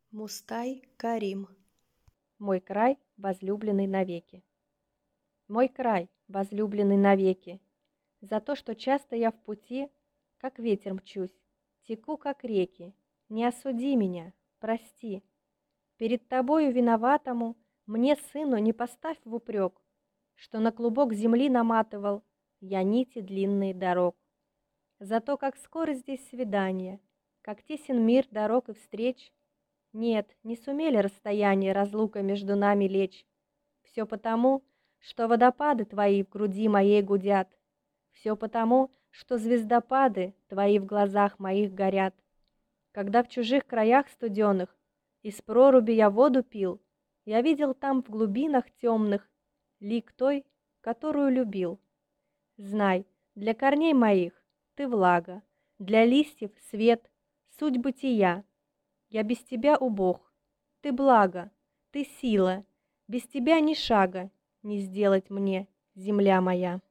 Мустай Карим. Мой край, возлюбленный навеки. Мой край, возлюбленный навеки, за то, что часто я в пути, как ветер мчусь, теку, как реки. Не осуди меня, прости. Перед тобою виноватому, мне, сыну, не поставь в упрек, что на клубок земли наматывал я нити длинные дорог. Зато как скоро здесь свидание, как тесен мир дорог и встреч. Нет, не сумели расстояние разлука между нами лечь. Все потому, что водопады твои в груди моей гудят. Все потому, что звездопады твои в глазах моих горят. Когда в чужих краях студеных из проруби я воду пил, я видел там в глубинах темных лик той, которую любил. Знай, для корней моих ты влага, для листьев свет, суть бытия. Я без тебя убог, ты благо, ты сила, без тебя ни шага не сделать мне, земля моя.